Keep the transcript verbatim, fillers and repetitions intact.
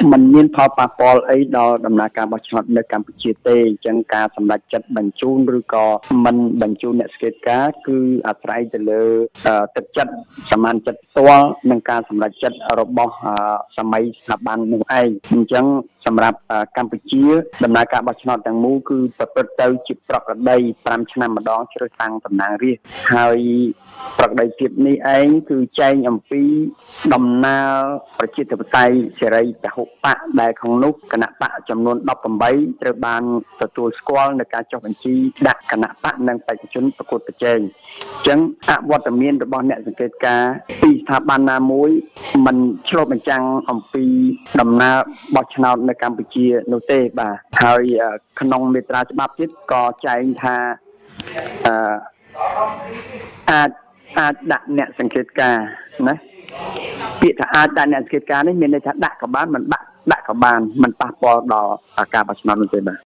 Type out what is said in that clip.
มันមានផលប៉ះពាល់អីដល់ដំណើរការបោះឆ្នោតនៅកម្ពុជាទេអញ្ចឹងការសម្រេចចិត្តបញ្ជូនឬក៏មិនបញ្ជូនអ្នកស្កេតការគឺអាស្រ័យទៅលើទឹកចិត្តសមានចិត្តផ្ទាល់និងការសម្រេចចិត្តរបស់សម័យស្ថាប័ននោះឯងអញ្ចឹងសម្រាប់កម្ពុជាដំណើរការបោះឆ្នោតទាំងមូលគឺប្រព្រឹត្តទៅជាប្រក្រតីប្រាំឆ្នាំម្ដងជ្រើសតាំងតំណាងរាស្ត្រហើយប្រក្រតីភាពនេះឯងគឺចែងអំពីដំណើរប្រជាធិបតេយ្យសេរីពហុបកដែលក្នុងនោះគណៈបកចំនួនដប់ប្រាំបីត្រូវបានទទួលស្គាល់នៅការចុះបញ្ជីដាក់គណៈបកនិងបេក្ខជនប្រកួតប្រជែងអញ្ចឹងអវត្តមានរបស់អ្នកសង្កេតការពីស្ថាប័នណាមួយมันឆ្លុះបញ្ចាំងអំពីដំណើរបោះឆ្នោតនៅកម្ពុជានោះទេបាទហើយក្នុងមាត្រាច្បាប់ទៀតក៏ចែងថាអឺអាចអាចដាក់អ្នកសង្កេតការណាពាក្យថាអាចដាក់អ្នកសង្កេតការនេះមានន័យថាដាក់ក៏បានមិនដាក់ដាក់ក៏បានមិនប៉ះពាល់ដល់ការបោះឆ្នោតនោះទេបាទ